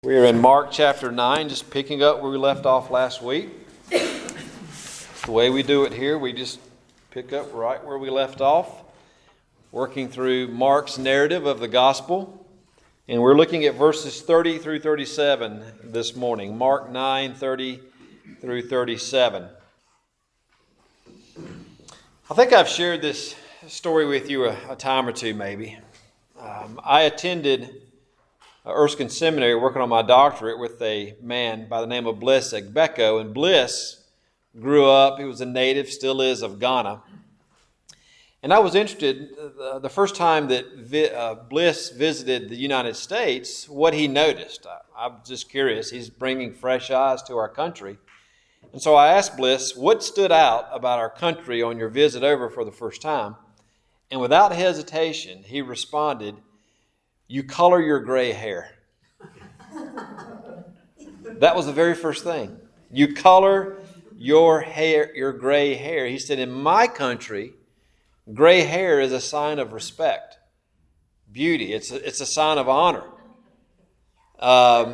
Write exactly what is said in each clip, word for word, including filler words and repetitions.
We are in Mark chapter nine, just picking up where we left off last week. The way we do it here, we just pick up right where we left off, working through Mark's narrative of the gospel. And we're looking at verses thirty through thirty-seven this morning. Mark nine, thirty through thirty-seven. I think I've shared this story with you a, a time or two maybe. Um, I attended Erskine Seminary working on my doctorate with a man by the name of Bliss Egbeko. And Bliss grew up, he was a native, still is, of Ghana. And I was interested, uh, the first time that vi- uh, Bliss visited the United States, what he noticed. I, I'm just curious. He's bringing fresh eyes to our country. And so I asked Bliss, what stood out about our country on your visit over for the first time? And without hesitation, he responded, "You color your gray hair." That was the very first thing. You color your hair, your gray hair. He said, in my country, gray hair is a sign of respect, beauty. It's a, it's a sign of honor. Um,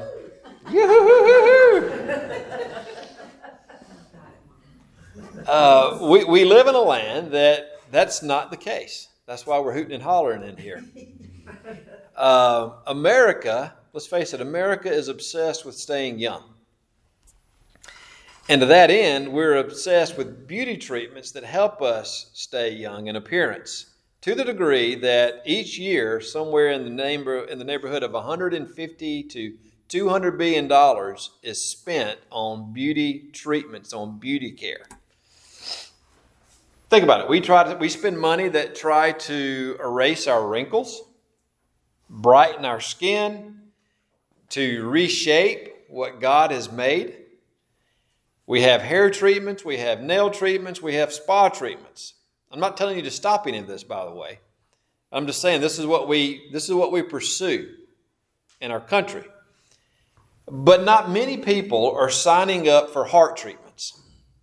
uh, we, we live in a land that that's not the case. That's why we're hooting and hollering in here. Uh, America, let's face it, America is obsessed with staying young. And to that end, we're obsessed with beauty treatments that help us stay young in appearance, to the degree that each year, somewhere in the neighbor, in the neighborhood of one hundred fifty to two hundred billion dollars is spent on beauty treatments, on beauty care. Think about it. We try to, we spend money that try to erase our wrinkles, brighten our skin, to reshape what God has made. We have hair treatments, we have nail treatments, we have spa treatments. I'm not telling you to stop any of this, by the way. I'm just saying this is what we this is what we pursue in our country. But not many people are signing up for heart treatments.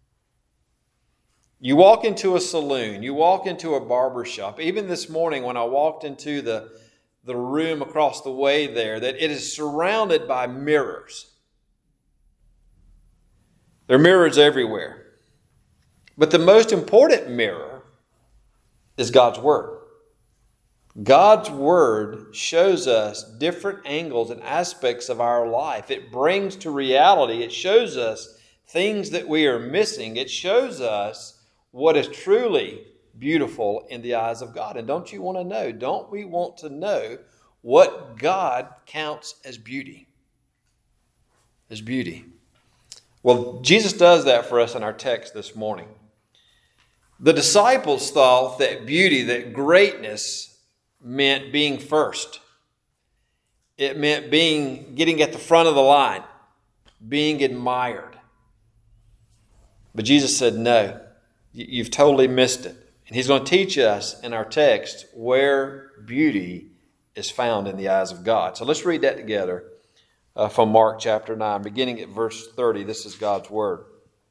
You walk into a saloon, you walk into a barber shop. Even this morning when I walked into the the room across the way there, that it is surrounded by mirrors. There are mirrors everywhere. But the most important mirror is God's Word. God's Word shows us different angles and aspects of our life. It brings to reality. It shows us things that we are missing. It shows us what is truly beautiful in the eyes of God. And don't you want to know? Don't we want to know what God counts as beauty? As beauty. Well, Jesus does that for us in our text this morning. The disciples thought that beauty, that greatness meant being first. It meant being getting at the front of the line, being admired. But Jesus said, no, you've totally missed it. And he's going to teach us in our text where beauty is found in the eyes of God. So let's read that together uh, from Mark chapter nine, beginning at verse thirty. This is God's Word.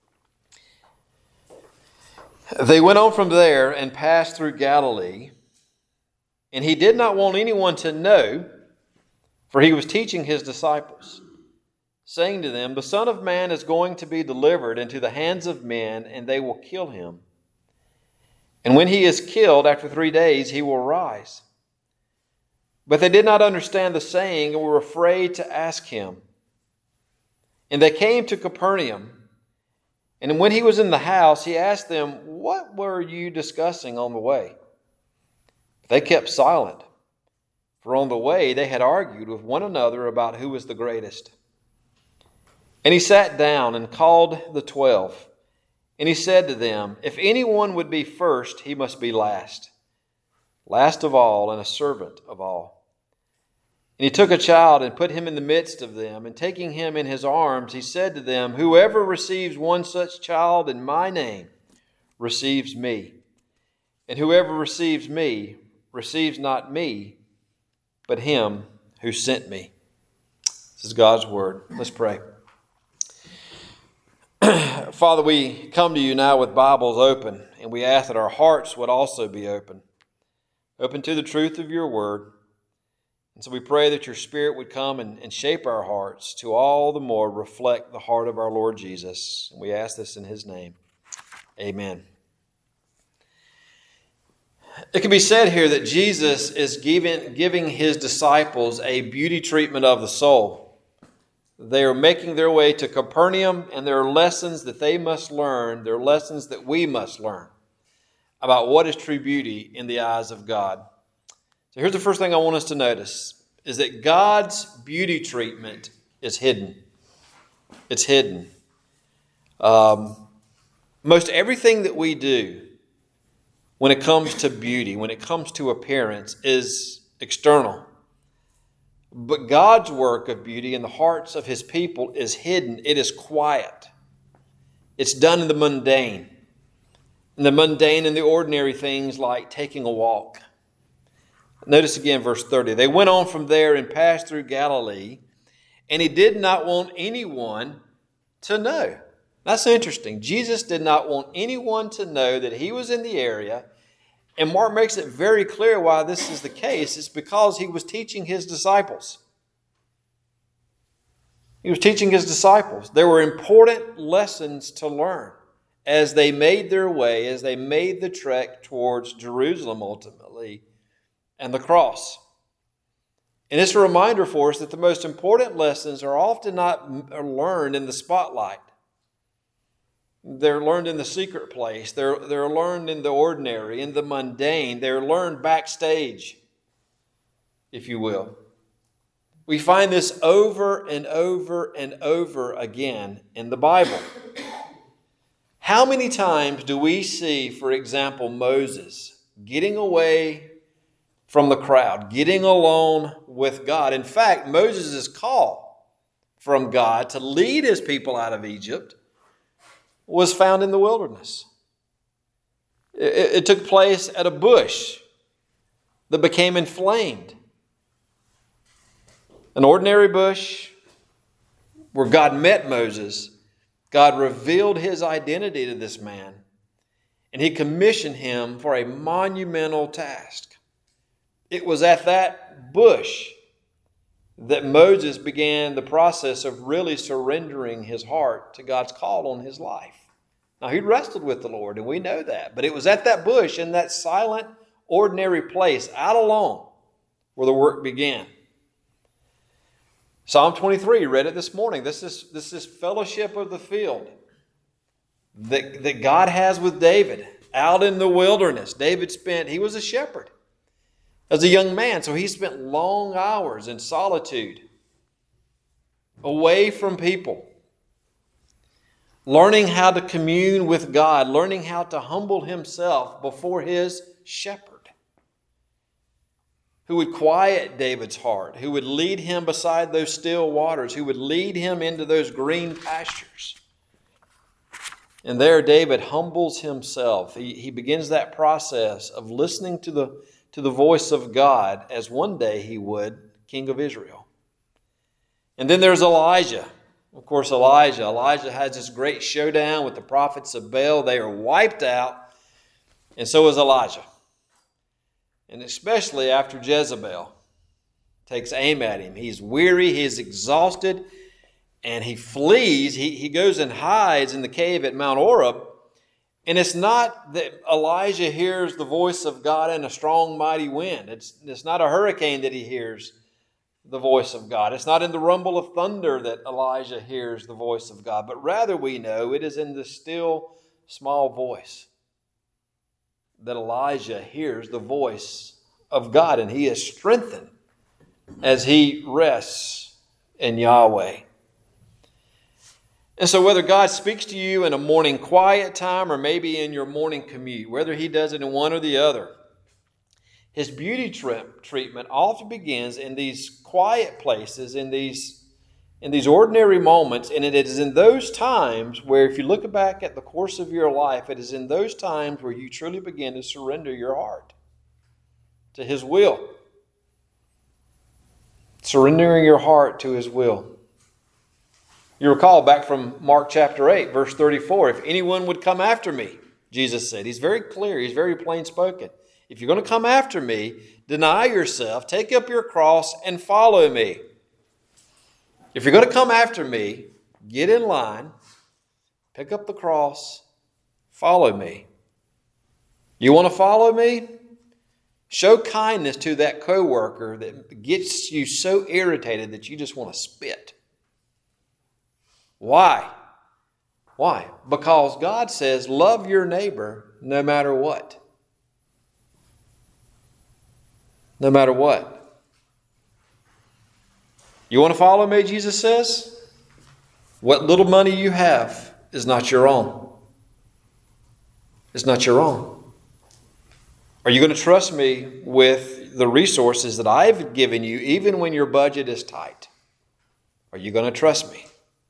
They went on from there and passed through Galilee, and he did not want anyone to know, for he was teaching his disciples, saying to them, the Son of Man is going to be delivered into the hands of men, and they will kill him. And when he is killed, after three days, he will rise. But they did not understand the saying and were afraid to ask him. And they came to Capernaum. And when he was in the house, he asked them, what were you discussing on the way? But they kept silent, for on the way they had argued with one another about who was the greatest. And he sat down and called the twelve. And he said to them, if anyone would be first, he must be last, last of all, and a servant of all. And he took a child and put him in the midst of them, and taking him in his arms, he said to them, whoever receives one such child in my name receives me. And whoever receives me receives not me, but him who sent me. This is God's Word. Let's pray. Father, we come to you now with Bibles open, and we ask that our hearts would also be open. Open to the truth of your word. And so we pray that your Spirit would come and, and shape our hearts to all the more reflect the heart of our Lord Jesus. And we ask this in his name. Amen. It can be said here that Jesus is giving, giving his disciples a beauty treatment of the soul. They are making their way to Capernaum, and there are lessons that they must learn. There are lessons that we must learn about what is true beauty in the eyes of God. So here's the first thing I want us to notice, is that God's beauty treatment is hidden. It's hidden. Um, most everything that we do when it comes to beauty, when it comes to appearance, is external. But God's work of beauty in the hearts of his people is hidden. It is quiet. It's done in the mundane. In the mundane and the ordinary things like taking a walk. Notice again verse thirty. They went on from there and passed through Galilee, and he did not want anyone to know. That's interesting. Jesus did not want anyone to know that he was in the area. And Mark makes it very clear why this is the case. It's because he was teaching his disciples. He was teaching his disciples. There were important lessons to learn as they made their way, as they made the trek towards Jerusalem ultimately, and the cross. And it's a reminder for us that the most important lessons are often not learned in the spotlight. They're learned in the secret place. They're, they're learned in the ordinary, in the mundane. They're learned backstage, if you will. We find this over and over and over again in the Bible. How many times do we see, for example, Moses getting away from the crowd, getting alone with God? In fact, Moses' call from God to lead his people out of Egypt was found in the wilderness. It, it took place at a bush that became inflamed. An ordinary bush where God met Moses. God revealed his identity to this man, and he commissioned him for a monumental task. It was at that bush that Moses began the process of really surrendering his heart to God's call on his life. Now, he wrestled with the Lord, and we know that. But it was at that bush, in that silent, ordinary place, out alone, where the work began. Psalm twenty-three, read it this morning. This is, this is fellowship of the field that, that God has with David out in the wilderness. David spent, he was a shepherd as a young man, so he spent long hours in solitude, away from people, learning how to commune with God, learning how to humble himself before his shepherd, who would quiet David's heart, who would lead him beside those still waters, who would lead him into those green pastures. And there David humbles himself. He, he begins that process of listening to the to the voice of God as one day he would, King of Israel. And then there's Elijah. Of course, Elijah. Elijah has this great showdown with the prophets of Baal. They are wiped out, and so is Elijah. And especially after Jezebel takes aim at him. He's weary, he's exhausted, and he flees. He, he goes and hides in the cave at Mount Oreb. And it's not that Elijah hears the voice of God in a strong, mighty wind. It's, it's not a hurricane that he hears the voice of God. It's not in the rumble of thunder that Elijah hears the voice of God. But rather we know it is in the still, small voice that Elijah hears the voice of God. And he is strengthened as he rests in Yahweh. And so whether God speaks to you in a morning quiet time or maybe in your morning commute, whether he does it in one or the other, his beauty trip treatment often begins in these quiet places, in these, in these ordinary moments. And it is in those times where, if you look back at the course of your life, it is in those times where you truly begin to surrender your heart to his will. Surrendering your heart to his will. You recall back from Mark chapter eight, verse thirty-four, if anyone would come after me, Jesus said. He's very clear. He's very plain spoken. if you're going to come after me, deny yourself, take up your cross, and follow me. If you're going to come after me, get in line, pick up the cross, follow me. You want to follow me? Show kindness to that coworker that gets you so irritated that you just want to spit. Why? Why? Because God says, love your neighbor no matter what. No matter what. You want to follow me, Jesus says? What little money you have is not your own. It's not your own. Are you going to trust me with the resources that I've given you, even when your budget is tight? Are you going to trust me?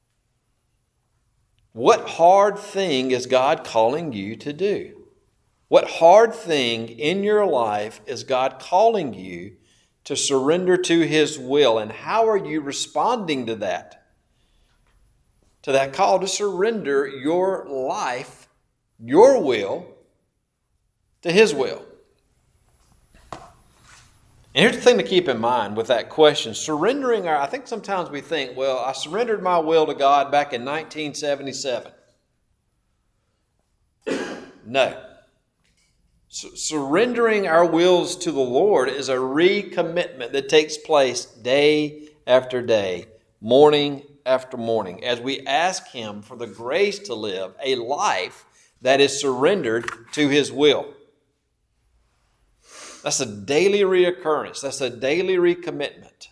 What hard thing is God calling you to do? What hard thing in your life is God calling you to surrender to His will? And how are you responding to that? To that call to surrender your life, your will, to His will. And here's the thing to keep in mind with that question. Surrendering our, I think sometimes we think, well, I surrendered my will to God back in nineteen seventy-seven. No. Surrendering our wills to the Lord is a recommitment that takes place day after day, morning after morning, as we ask Him for the grace to live a life that is surrendered to His will. That's a daily reoccurrence. That's a daily recommitment.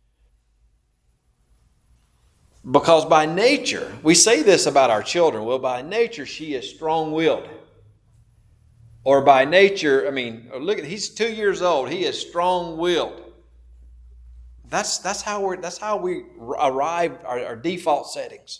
Because by nature, we say this about our children, well, by nature she is strong-willed. Or by nature, I mean, look at, he's two years old. He is strong-willed. That's that's how we that's how we arrive our, our default settings.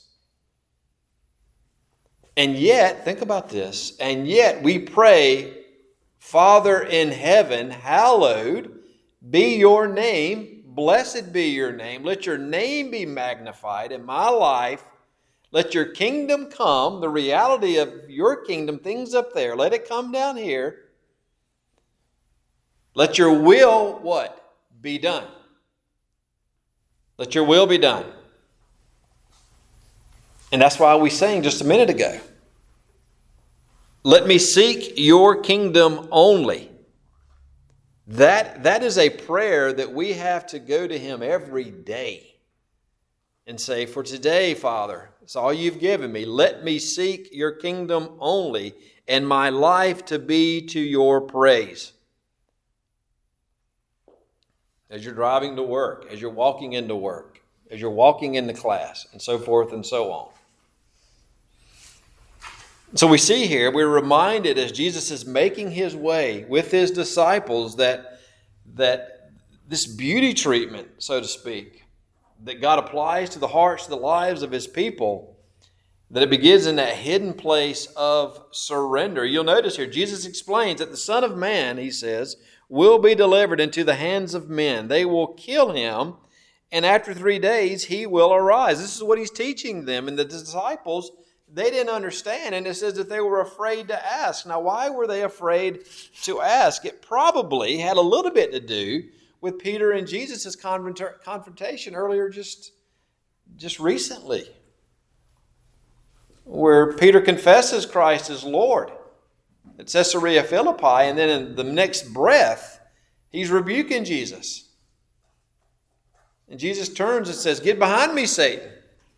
And yet, think about this. And yet we pray, Father in heaven, hallowed be your name. Blessed be your name. Let your name be magnified in my life. Let your kingdom come, the reality of your kingdom, things up there, let it come down here. Let your will, what? Be done. Let your will be done. And that's why we sang just a minute ago. Let me seek your kingdom only. That, that is a prayer that we have to go to Him every day and say, for today, Father, it's all you've given me. Let me seek your kingdom only, and my life to be to your praise. As you're driving to work, as you're walking into work, as you're walking into class, and so forth and so on. So we see here, we're reminded as Jesus is making His way with His disciples that, that this beauty treatment, so to speak, that God applies to the hearts, the lives of His people, that it begins in that hidden place of surrender. You'll notice here, Jesus explains that the Son of Man, He says, will be delivered into the hands of men. They will kill Him, and after three days He will arise. This is what He's teaching them. And the disciples, they didn't understand. And it says that they were afraid to ask. Now, why were they afraid to ask? It probably had a little bit to do with Peter and Jesus' confrontation earlier just, just recently, where Peter confesses Christ as Lord at Caesarea Philippi, and then in the next breath, he's rebuking Jesus. And Jesus turns and says, "Get behind me, Satan."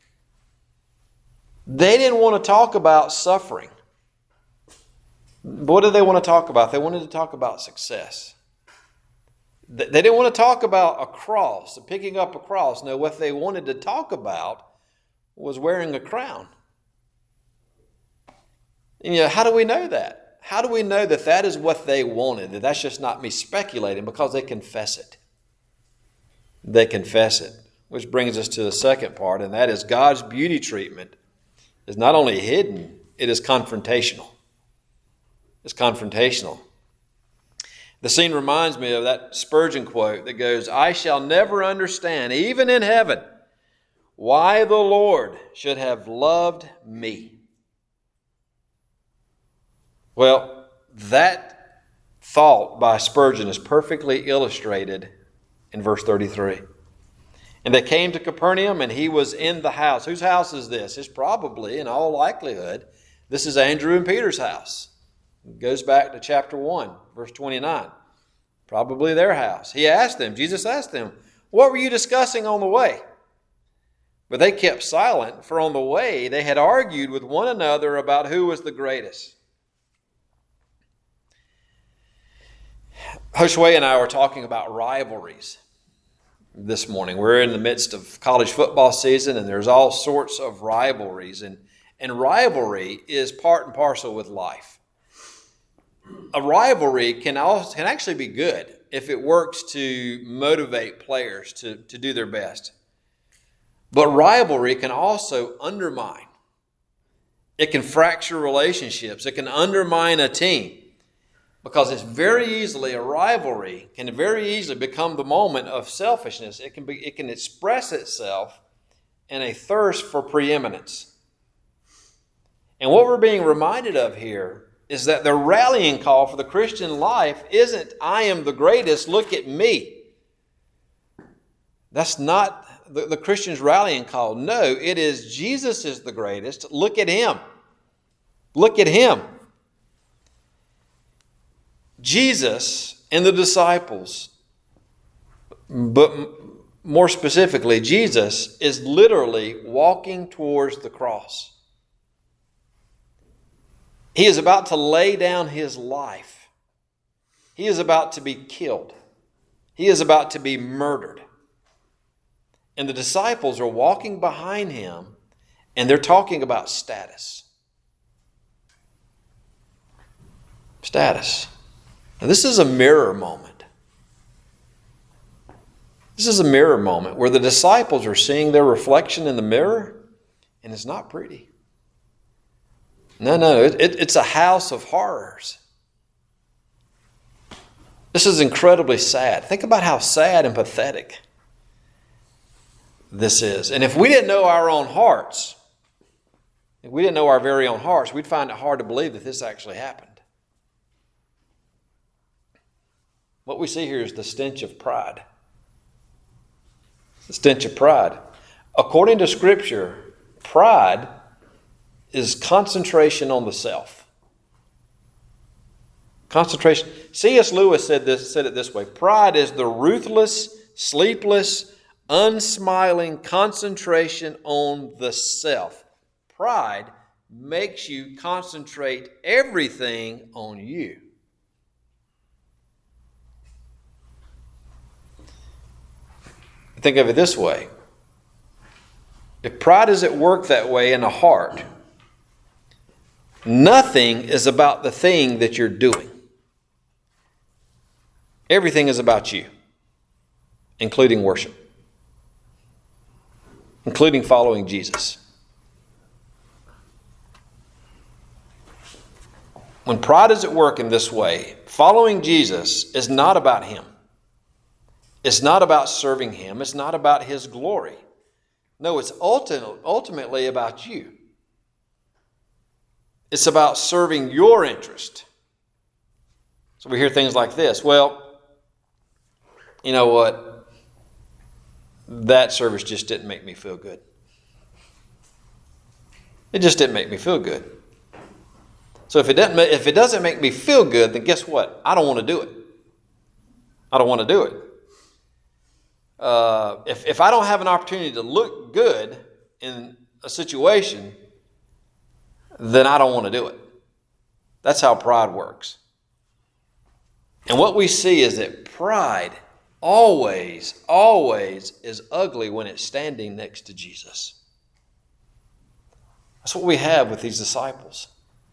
They didn't want to talk about suffering. What did they want to talk about? They wanted to talk about success. They didn't want to talk about a cross, picking up a cross. No, what they wanted to talk about was wearing a crown. And, you know, how do we know that? How do we know that that is what they wanted? That that's just not me speculating, because they confess it. They confess it. Which brings us to the second part, and that is God's beauty treatment is not only hidden, it is confrontational. It's confrontational. The scene reminds me of that Spurgeon quote that goes, "I shall never understand, even in heaven, why the Lord should have loved me." Well, that thought by Spurgeon is perfectly illustrated in verse thirty-three. And they came to Capernaum, and he was in the house. Whose house is this? It's probably, in all likelihood, this is Andrew and Peter's house. It goes back to chapter one, verse twenty-nine. Probably their house. He asked them, Jesus asked them, what were you discussing on the way? But they kept silent, for on the way they had argued with one another about who was the greatest. Josue and I were talking about rivalries this morning. We're in the midst of college football season, and there's all sorts of rivalries. And, and rivalry is part and parcel with life. A rivalry can also, can actually be good if it works to motivate players to, to do their best. But rivalry can also undermine. It can fracture relationships. It can undermine a team. Because it's very easily, a rivalry can very easily become the moment of selfishness. It can be, it can express itself in a thirst for preeminence. And what we're being reminded of here is that the rallying call for the Christian life isn't, I am the greatest, look at me. That's not the, the Christian's rallying call. No, it is Jesus is the greatest, look at him. Look at him. Jesus and the disciples, but more specifically, Jesus is literally walking towards the cross. He is about to lay down his life. He is about to be killed. He is about to be murdered. And the disciples are walking behind him, and they're talking about status. Status. Now, this is a mirror moment. This is a mirror moment where the disciples are seeing their reflection in the mirror, and it's not pretty. No, no, it, it, it's a house of horrors. This is incredibly sad. Think about how sad and pathetic this is. And if we didn't know our own hearts, if we didn't know our very own hearts, we'd find it hard to believe that this actually happened. What we see here is the stench of pride. The stench of pride. According to Scripture, pride is concentration on the self. Concentration. C S Lewis said this, said it this way. Pride is the ruthless, sleepless, unsmiling concentration on the self. Pride makes you concentrate everything on you. Think of it this way. If pride is at work that way in a heart, nothing is about the thing that you're doing. Everything is about you, including worship, including following Jesus. When pride is at work in this way, following Jesus is not about him. It's not about serving him. It's not about his glory. No, it's ultimately about you. It's about serving your interest. So we hear things like this. Well, you know what? That service just didn't make me feel good. It just didn't make me feel good. So if it doesn't, if it doesn't make me feel good, then guess what? I don't want to do it. I don't want to do it. Uh, if, if I don't have an opportunity to look good in a situation, then I don't want to do it. That's how pride works. And what we see is that pride always, always is ugly when it's standing next to Jesus. That's what we have with these disciples.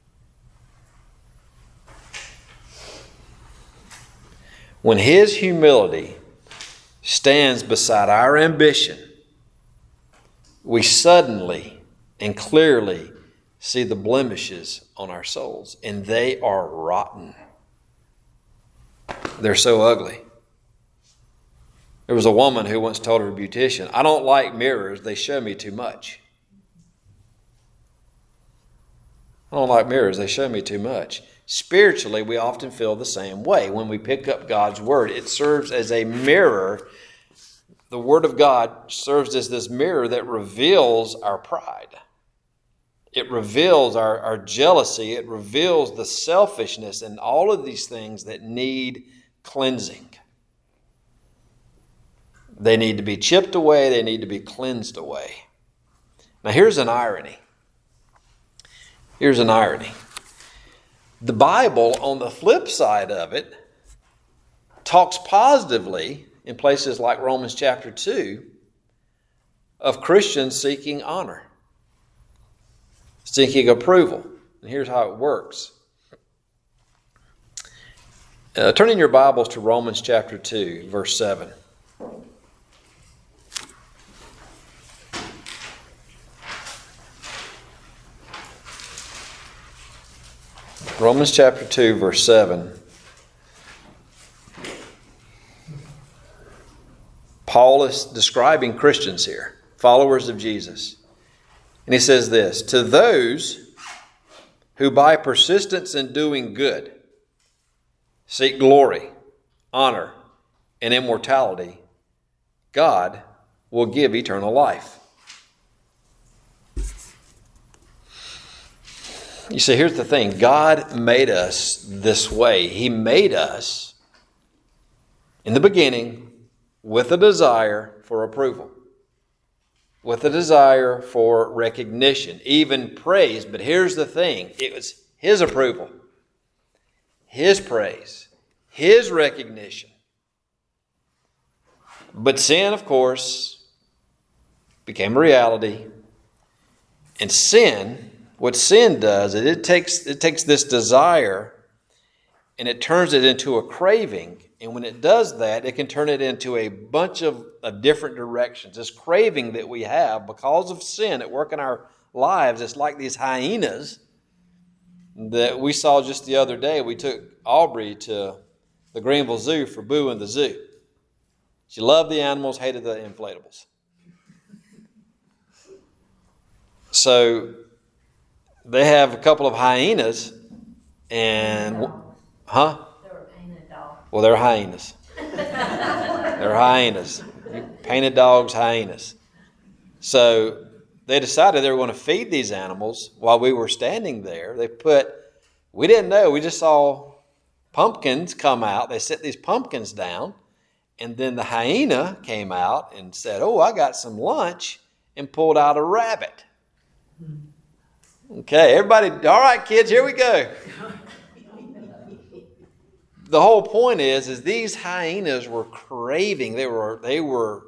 When his humility stands beside our ambition, we suddenly and clearly see the blemishes on our souls, and they are rotten. They're so ugly. There was a woman who once told her beautician, I don't like mirrors, they show me too much. I don't like mirrors, they show me too much. spiritually, we often feel the same way. When we pick up God's Word, it serves as a mirror. The Word of God serves as this mirror that reveals our pride. It reveals our, our jealousy. It reveals the selfishness and all of these things that need cleansing. They need to be chipped away. They need to be cleansed away. Now here's an irony. Here's an irony. The Bible, on the flip side of it, talks positively in places like Romans chapter two of Christians seeking honor, seeking approval. And here's how it works. Uh, turn in your Bibles to Romans chapter two, verse seven. Romans chapter two, verse seven. Paul is describing Christians here, followers of Jesus. And he says this, to those who by persistence in doing good seek glory, honor, and immortality, God will give eternal life. You see, here's the thing. God made us this way. He made us in the beginning with a desire for approval, with a desire for recognition, even praise. But here's the thing. It was His approval, His praise, His recognition. But sin, of course, became a reality. And sin, what sin does is it takes it takes this desire and it turns it into a craving. And when it does that, it can turn it into a bunch of, of different directions. This craving that we have because of sin at work in our lives, it's like these hyenas that we saw just the other day. We took Aubrey to the Greenville Zoo for Boo in the Zoo. She loved the animals, hated the inflatables. So they have a couple of hyenas, and huh? They were painted dogs. Well, they're hyenas. They're hyenas. Painted dogs, hyenas. So they decided they were going to feed these animals while we were standing there. They put, we didn't know, we just saw pumpkins come out. They set these pumpkins down, and then the hyena came out and said, oh, I got some lunch, and pulled out a rabbit. Okay, everybody, all right, kids, here we go. The whole point is, is these hyenas were craving. They were, they were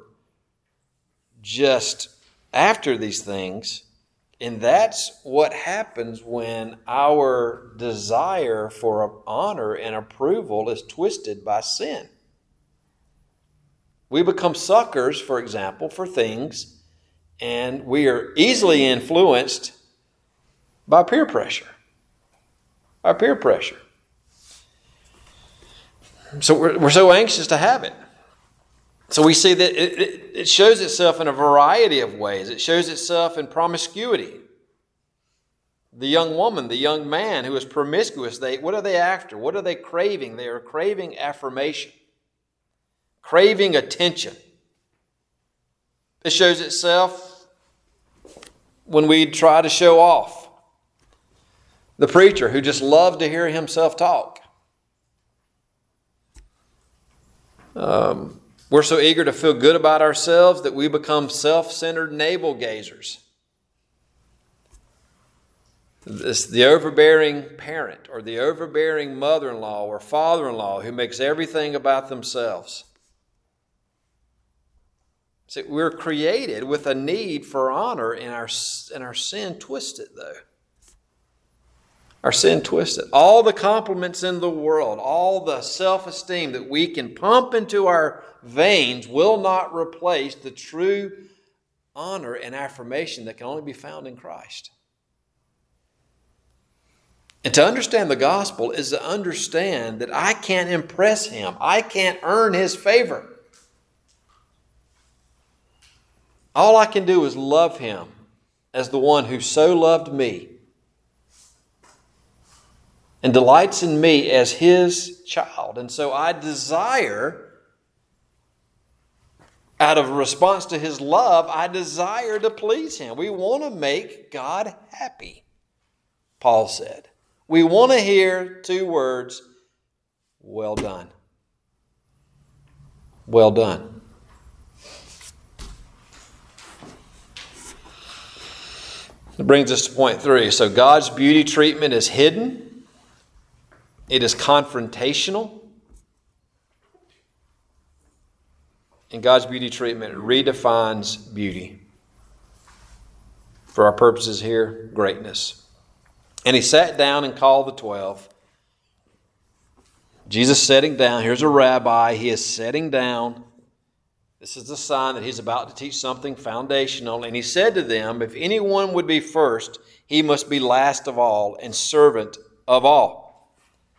just after these things. And that's what happens when our desire for honor and approval is twisted by sin. We become suckers, for example, for things, and we are easily influenced by peer pressure. Our peer pressure. So we're, we're so anxious to have it. So we see that it, it, it shows itself in a variety of ways. It shows itself in promiscuity. The young woman, the young man who is promiscuous, they what are they after? What are they craving? They are craving affirmation, craving attention. It shows itself when we try to show off. The preacher who just loved to hear himself talk. Um, we're so eager to feel good about ourselves that we become self-centered navel-gazers. This, the overbearing parent or the overbearing mother-in-law or father-in-law who makes everything about themselves. See, we're created with a need for honor, and our, and our sin twists it, though. Our sin twisted. All the compliments in the world, all the self-esteem that we can pump into our veins will not replace the true honor and affirmation that can only be found in Christ. And to understand the gospel is to understand that I can't impress Him. I can't earn His favor. All I can do is love Him as the one who so loved me. and delights in me as his child. And so I desire, out of response to his love, I desire to please him. We want to make God happy, Paul said. We want to hear two words, well done. Well done. It brings us to point three. So God's beauty treatment is hidden. It is confrontational. And God's beauty treatment redefines beauty. For our purposes here, greatness. And he sat down and called the twelve. Jesus sitting down. Here's a rabbi. He is sitting down. This is the sign that he's about to teach something foundational. And he said to them, if anyone would be first, he must be last of all and servant of all.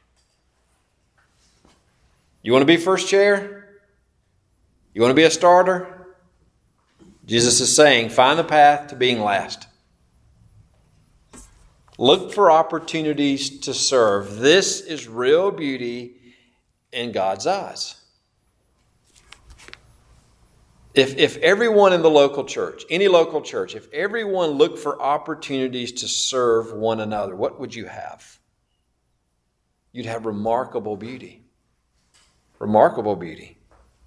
You want to be first chair? You want to be a starter? Jesus is saying, find the path to being last. Look for opportunities to serve. This is real beauty in God's eyes. If, if everyone in the local church, any local church, if everyone looked for opportunities to serve one another, what would you have? You'd have remarkable beauty. Remarkable beauty.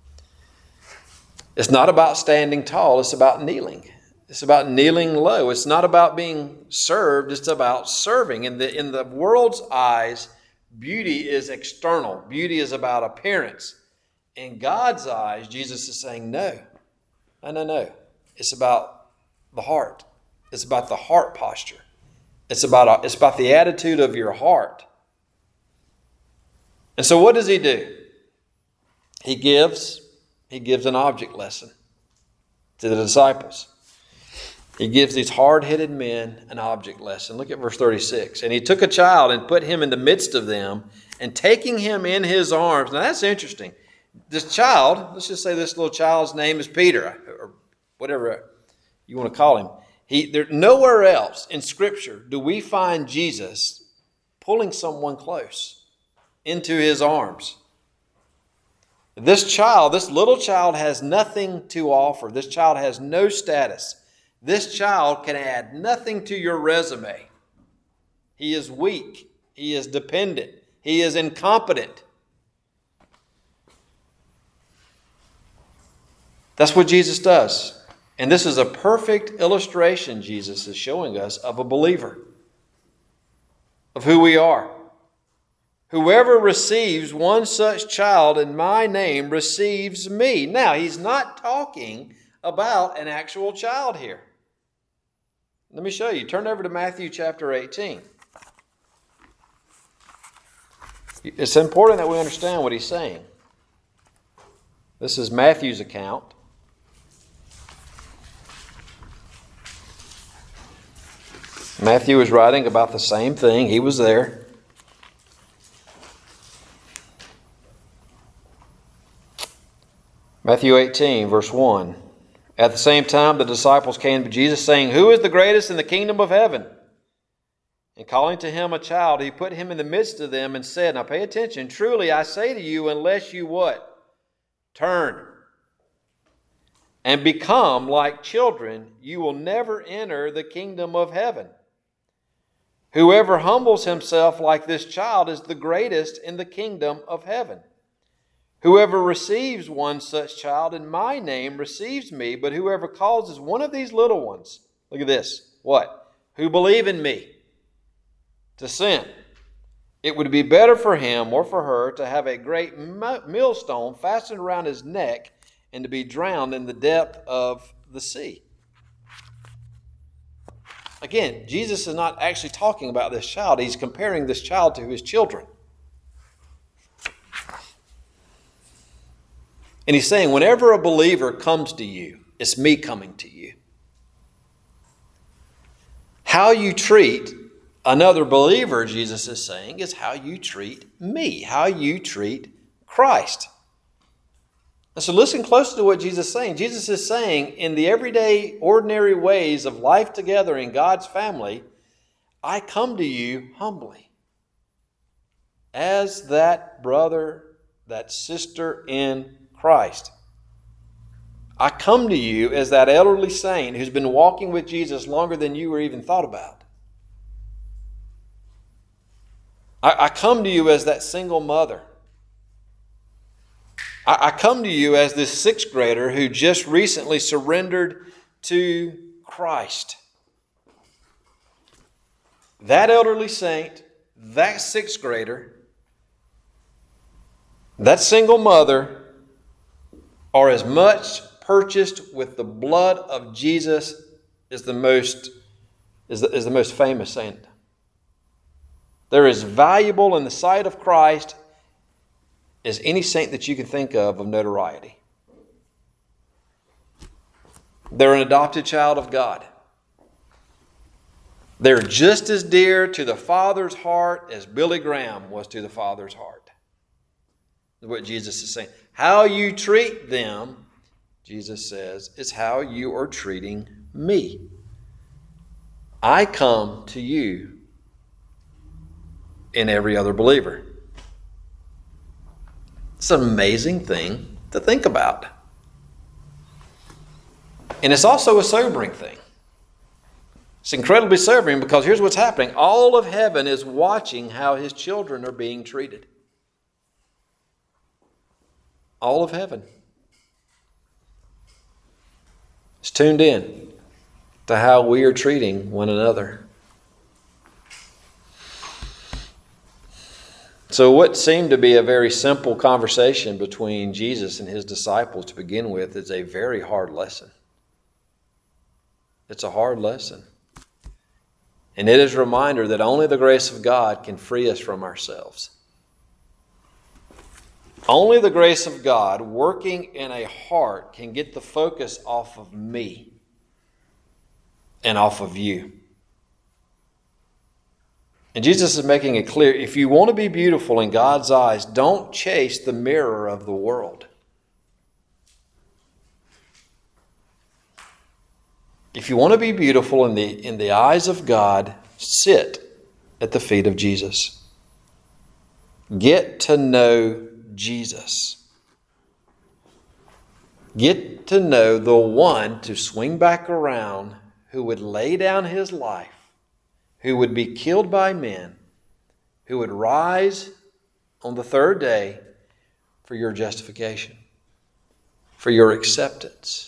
It's not about standing tall, it's about kneeling. It's about kneeling low. It's not about being served, it's about serving. In the, in the world's eyes, beauty is external. Beauty is about appearance. In God's eyes, Jesus is saying, no. No, no, no. It's about the heart. It's about the heart posture. It's about, it's about the attitude of your heart. And so what does he do? He gives, he gives an object lesson to the disciples. He gives these hard-headed men an object lesson. Look at verse thirty-six. And he took a child and put him in the midst of them, and taking him in his arms. Now that's interesting. This child, let's just say this little child's name is Peter, or whatever you want to call him. He, there, nowhere else in Scripture do we find Jesus pulling someone close into his arms. This child, this little child has nothing to offer. This child has no status. This child can add nothing to your resume. He is weak. He is dependent. He is incompetent. That's what Jesus does. And this is a perfect illustration, Jesus is showing us, of a believer, of who we are. Whoever receives one such child in my name receives me. Now, he's not talking about an actual child here. Let me show you. Turn over to Matthew chapter eighteen. It's important that we understand what he's saying. This is Matthew's account. Matthew is writing about the same thing. He was there. Matthew eighteen, verse one. At the same time, the disciples came to Jesus, saying, who is the greatest in the kingdom of heaven? And calling to him a child, he put him in the midst of them and said, now pay attention, truly I say to you, unless you what? Turn and become like children, you will never enter the kingdom of heaven. Whoever humbles himself like this child is the greatest in the kingdom of heaven. Whoever receives one such child in my name receives me, but whoever causes one of these little ones, look at this, what? Who believe in me, to sin. It would be better for him or for her to have a great millstone fastened around his neck and to be drowned in the depth of the sea. Again, Jesus is not actually talking about this child. He's comparing this child to his children. And he's saying, whenever a believer comes to you, it's me coming to you. How you treat another believer, Jesus is saying, is how you treat me, how you treat Christ. And so listen closely to what Jesus is saying. Jesus is saying, in the everyday, ordinary ways of life together in God's family, I come to you humbly. as that brother, that sister in Christ. I come to you as that elderly saint who's been walking with Jesus longer than you were even thought about. I, I come to you as that single mother. I, I come to you as this sixth grader who just recently surrendered to Christ. That elderly saint, that sixth grader, that single mother are as much purchased with the blood of Jesus as the most, is the, is the most famous saint. They're as valuable in the sight of Christ as any saint that you can think of of notoriety. They're an adopted child of God. They're just as dear to the Father's heart as Billy Graham was to the Father's heart. That's what Jesus is saying. How you treat them, Jesus says, is how you are treating me. I come to you in every other believer. It's an amazing thing to think about. And it's also a sobering thing. It's incredibly sobering because here's what's happening. All of heaven is watching how his children are being treated. All of heaven is tuned in to how we are treating one another. So what seemed to be a very simple conversation between Jesus and his disciples to begin with is a very hard lesson. It's a hard lesson. And it is a reminder that only the grace of God can free us from ourselves. Only the grace of God working in a heart can get the focus off of me and off of you. And Jesus is making it clear, if you want to be beautiful in God's eyes, don't chase the mirror of the world. If you want to be beautiful in the, in the eyes of God, sit at the feet of Jesus. Get to know Jesus. Get to know the one to swing back around who would lay down his life, who would be killed by men, who would rise on the third day for your justification, for your acceptance.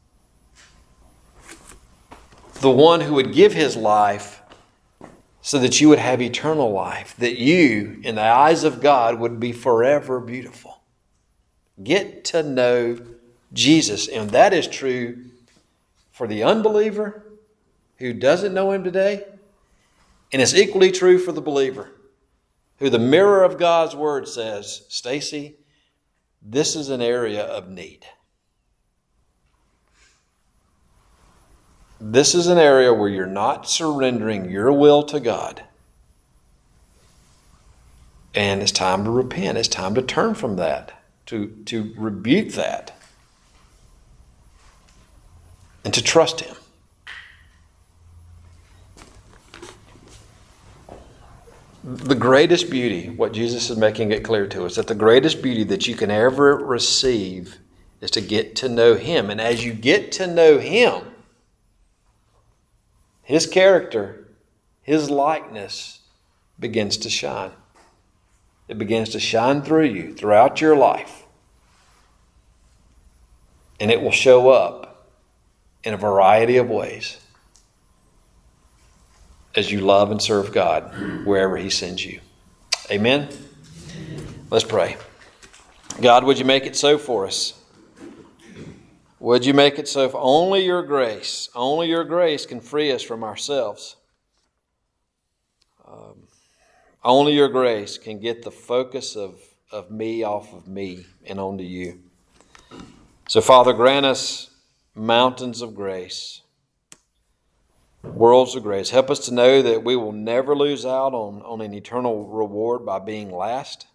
The one who would give his life so that you would have eternal life, that you, in the eyes of God, would be forever beautiful. Get to know Jesus. And that is true for the unbeliever who doesn't know him today. And it's equally true for the believer who the mirror of God's word says, Stacy, this is an area of need. This is an area where you're not surrendering your will to God. And it's time to repent. It's time to turn from that, to, to rebuke that, and to trust him. The greatest beauty, what Jesus is making it clear to us, that the greatest beauty that you can ever receive is to get to know him. And as you get to know him, his character, his likeness begins to shine. It begins to shine through you throughout your life. And it will show up in a variety of ways as you love and serve God wherever he sends you. Amen? Let's pray. God, would you make it so for us? Would you make it so if only your grace, only your grace can free us from ourselves. Um, only your grace can get the focus of, of me off of me and onto you. So, Father, grant us mountains of grace, worlds of grace. Help us to know that we will never lose out on, on an eternal reward by being last.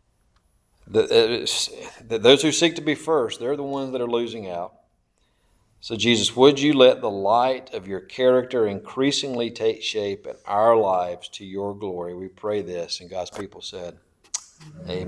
That, that those who seek to be first, they're the ones that are losing out. So, Jesus, would you let the light of your character increasingly take shape in our lives to your glory? We pray this, and God's people said, amen.